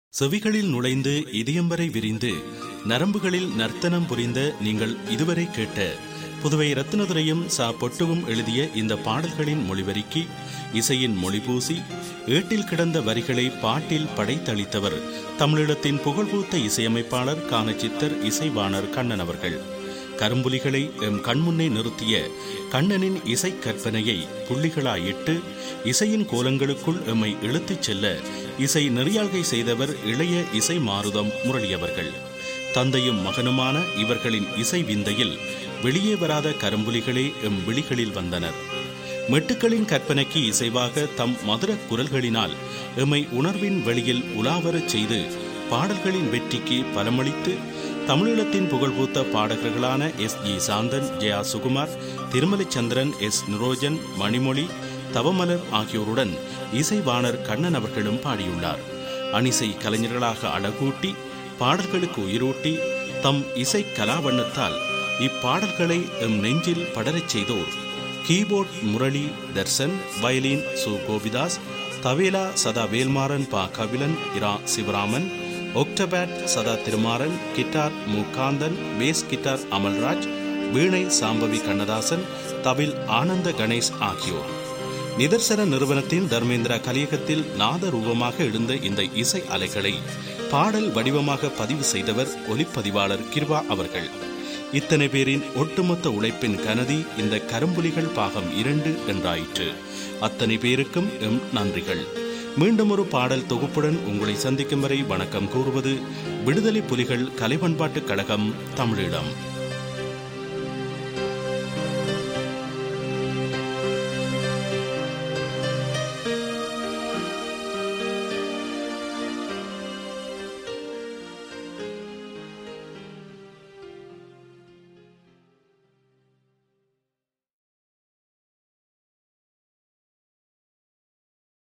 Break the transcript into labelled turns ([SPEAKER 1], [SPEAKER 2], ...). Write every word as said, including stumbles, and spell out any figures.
[SPEAKER 1] செவிகளில் நுழைந்து இதயம் வரை விரிந்து நரம்புகளில் நர்த்தனம் புரிந்த நீங்கள் இதுவரை கேட்ட புதுவை ரத்னதுரையும் சா பொட்டுவும் எழுதிய இந்த பாடல்களின் மொழிவரிக்கு இசையின் மொழிபூசி ஏட்டில் கிடந்த வரிகளை பாட்டில் படைத்தளித்தவர் தமிழீழத்தின் புகழ்பூத்த இசையமைப்பாளர் கானச்சித்தர் இசைவாணர் கண்ணன் அவர்கள். கரும்புலிகளை எம் கண்முன்னே நிறுத்திய கண்ணனின் இசை கற்பனையை புள்ளிகளாயிட்டு இசையின் கோலங்களுக்குள் எம்மை இழுத்துச் செல்ல இசை நெறியாள்கை செய்தவர் இளைய இசை மாருதம் முரளியவர்கள். தந்தையும் மகனுமான இவர்களின் இசை விந்தையில் வெளியே வராத கரும்புலிகளே எம் விழிகளில் வந்தனர். மெட்டுக்களின் கற்பனைக்கு இசைவாக தம் மதுர குரல்களினால் எம்மை உணர்வின் வெளியில் உலாவரச் செய்து பாடல்களின் வெற்றிக்கு பலமளித்து தமிழீழத்தின் புகழ்பூத்த பாடகர்களான S G Santhan, Jaya Sukumar, Thirumalaichandran, S Nirojan, Manimozhi, Thavamalar ஆகியோருடன் இசைவாணர் கண்ணன் அவர்களும் பாடியுள்ளார். அணிசை கலைஞர்களாக அழகூட்டி பாடல்களுக்கு உயிரூட்டி தம் இசை கலாவண்ணத்தால் இப்பாடல்களை எம் நெஞ்சில் படரச் செய்தோர் கீபோர்ட் முரளி தர்சன், வயலின் சு கோபிதாஸ், தவேலா சதா வேல்மாறன், பா கபிலன், இரா Sivaraman, octapad Satha Thirumaran, guitar Mukanthan, bass guitar Amalraj, veena Sambavi Kannadasan, தவில் ஆனந்த கணேஷ் ஆகியோர். நிதர்சன நிறுவனத்தின் தர்மேந்திரா கலியகத்தில் நாத ரூபமாக எழுந்த இந்த இசை அலைகளை பாடல் வடிவமாக பதிவு செய்தவர் ஒலிப்பதிவாளர் கிருபா அவர்கள். இத்தனை பேரின் ஒட்டுமொத்த உழைப்பின் கனதி இந்த கரும்புலிகள் பாகம் இரண்டு என்றாயிற்று. அத்தனை பேருக்கும் எம் நன்றிகள். மீண்டும் ஒரு பாடல் தொகுப்புடன் உங்களை சந்திக்கும் வரை வணக்கம் கூறுவது விடுதலை புலிகள் கலைப்பண்பாட்டுக் கழகம் தமிழீழம்.